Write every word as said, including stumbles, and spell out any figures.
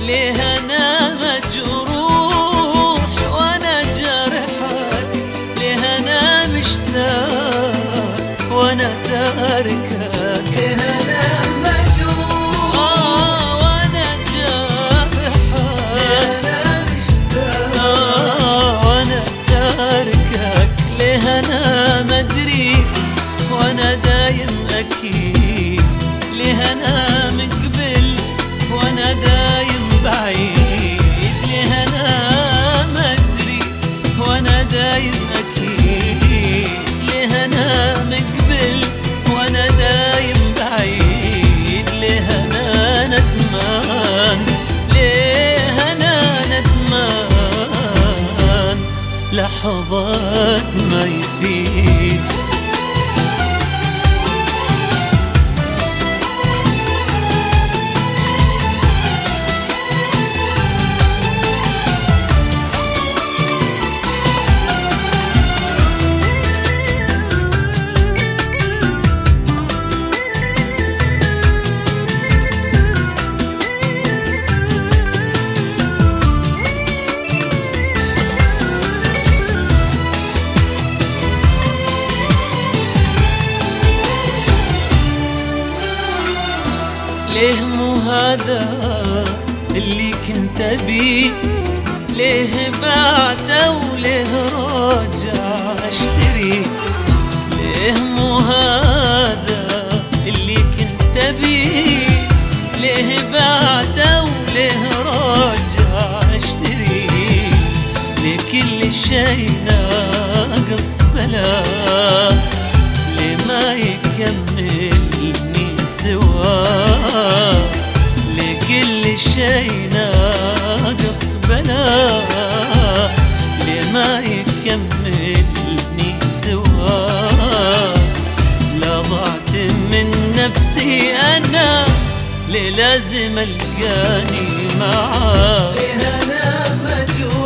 ليه أنا مجروح وأنا جارحك؟ ليه أنا مشتاق وأنا تاركك؟ ليه أنا مجروح آه وأنا جارحك؟ ليه أنا مشتاق آه وأنا تاركك؟ ليه أنا مدري وأنا دايم أكيد؟ ليه أنا مقبل وأنا دايم بعيد؟ ليه أنا مدري وأنا دايم أكيد؟ ليه أنا مقبل وأنا دايم بعيد؟ ليه أنا ندمان؟ ليه أنا ندمان؟ لحظات ما يفيد. ليه مو هذا اللي كنت أبيه؟ ليه بعته وليه راجع أشتري؟ ليه مو هذا اللي كنت أبيه؟ ليه بعته وليه راجع أشتري؟ ليه كل شي ناقص بلا؟ ليه ما يكملني سوا؟ لكل شي ناقص بلا؟ ليه ما يكملني سوا؟ لا ضعت من نفسي أنا، ليه لازم ألقاني معاك؟ ليه أنا مجروح